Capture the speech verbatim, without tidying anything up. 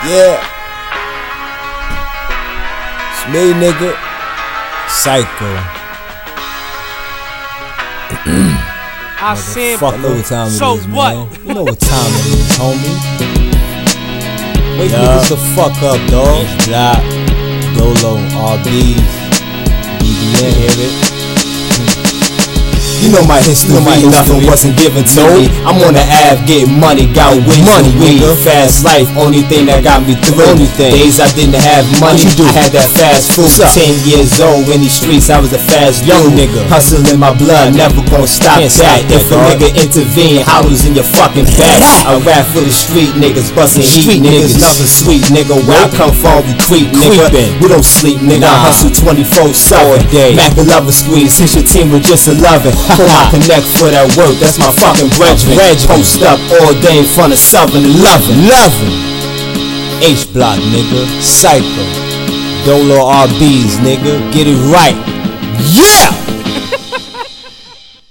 Yeah. It's me, nigga. Psycho. I said, fuck know what time so it is, what? man. You know what time it is, homie. Wake yeah. niggas the fuck up, dog. H-Block, Dolo, R B's, B B N, hear it? You know my history, know my history. Nothing wasn't given to no. me. I'm on the Ave getting money, got way money, nigga. Fast life, only thing that got me through. Only thing. Days I didn't have money, I had that fast food. Ten years old in these streets, I was a fast young nigga. Hustle in my blood, never gonna stop Can't that. Stop if that, a nigga intervene, hollows in your fucking back. I rap for the street niggas, bustin' heat niggas, nothing sweet nigga. Where I come from, we creep nigga. We don't sleep nigga. Nah. I hustle twenty-four seven. Mac the lover squeeze, since your team was just eleven. Pull my connect for that work, that's my fucking brethren. Post up all day in front of Southern loving, loving. H-Block, nigga, Psycho, Dolo R B's, nigga, get it right. Yeah!